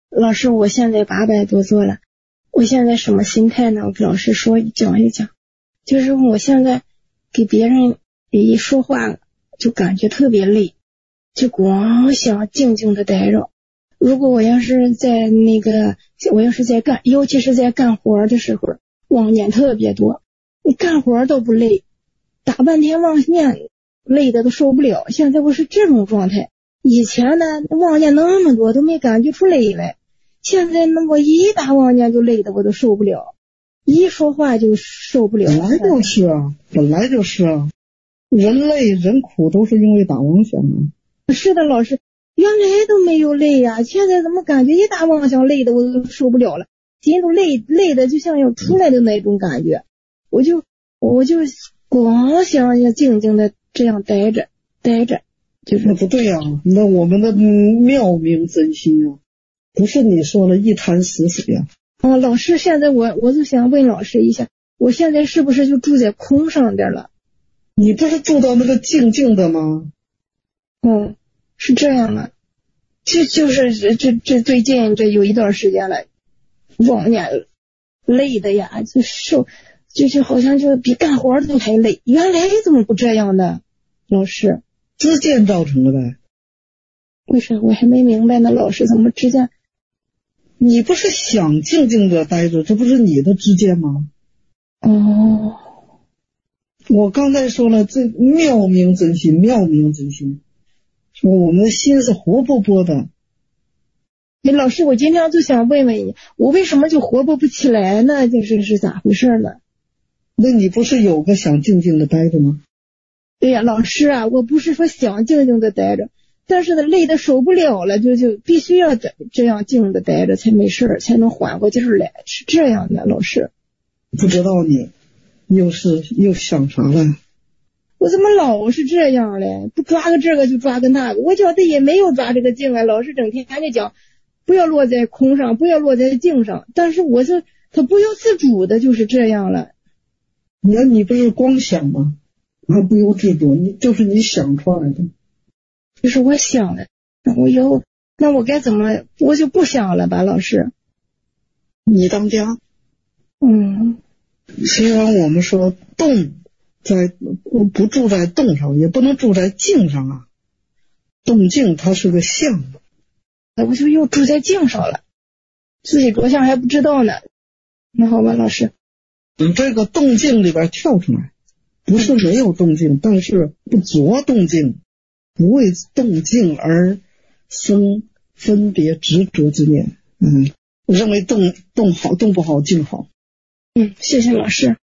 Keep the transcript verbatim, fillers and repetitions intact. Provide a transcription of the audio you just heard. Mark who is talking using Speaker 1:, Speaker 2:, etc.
Speaker 1: 老师，我现在八百多做了，我现在什么心态呢？我给老师说讲一讲。就是我现在给别人一说话就感觉特别累，就光想静静的待着。如果我要是在那个我要是在干，尤其是在干活的时候，妄念特别多，你干活都不累，打半天妄念累的都受不了。现在我是这种状态，以前呢妄念那么多都没感觉出累来，现在呢我一打妄念就累的我都受不了，一说话就受不了。
Speaker 2: 本来就是啊，本来就是啊，人累人苦都是因为打妄想啊。
Speaker 1: 是的，老师，原来都没有累呀、啊，现在怎么感觉一打妄想累的我都受不了了，心都累累的就像要出来的那种感觉。我就我就光想要静静的这样待着待着，就是
Speaker 2: 那不对呀、啊，那我们的妙明真心啊，不是你说的一潭死水呀、
Speaker 1: 啊。老师，现在我我就想问老师一下，我现在是不是就住在空上点了？
Speaker 2: 你不是住到那个静静的吗？
Speaker 1: 嗯，是这样的，这就是这这这最近这有一段时间了，妄念累的呀，就受就是好像就比干活都还累。原来怎么不这样的？老师，
Speaker 2: 自见造成的呗。
Speaker 1: 为啥我还没明白呢？老师怎么知见？
Speaker 2: 你不是想静静的待着，这不是你的知见吗？
Speaker 1: 哦，
Speaker 2: 我刚才说了，这妙明真心，妙明真心，说我们的心是活泼泼的。
Speaker 1: 哎，老师，我今天就想问问你，我为什么就活泼不起来呢？这是是咋回事呢？
Speaker 2: 那你不是有个想静静的待着吗？
Speaker 1: 对呀，老师啊，我不是说想静静的待着，但是呢累的受不了了，就就必须要这这样静的待着才没事，才能缓过劲儿来，是这样的。老师，
Speaker 2: 不知道你又是又想啥了？
Speaker 1: 我怎么老是这样嘞？不抓个这个就抓个那个，我觉得也没有抓这个静啊。老师整天还得讲不要落在空上，不要落在静上，但是我是他不由自主的就是这样了。
Speaker 2: 那你不是光想吗？还不由自主，你就是你想出来的。
Speaker 1: 就是我想的，那我以后那我该怎么？我就不想了吧，老师。
Speaker 2: 你当家。
Speaker 1: 嗯。
Speaker 2: 虽然我们说动在不住在动上，也不能住在静上啊。动静它是个相，
Speaker 1: 我就又住在静上了，自己着相还不知道呢。那好吧，老师，
Speaker 2: 你这个动静里边跳出来，不是没有动静，但是不着动静，不为动静而生分别执着之念。嗯，认为动动好，动不好，静好。
Speaker 1: 嗯，谢谢老师。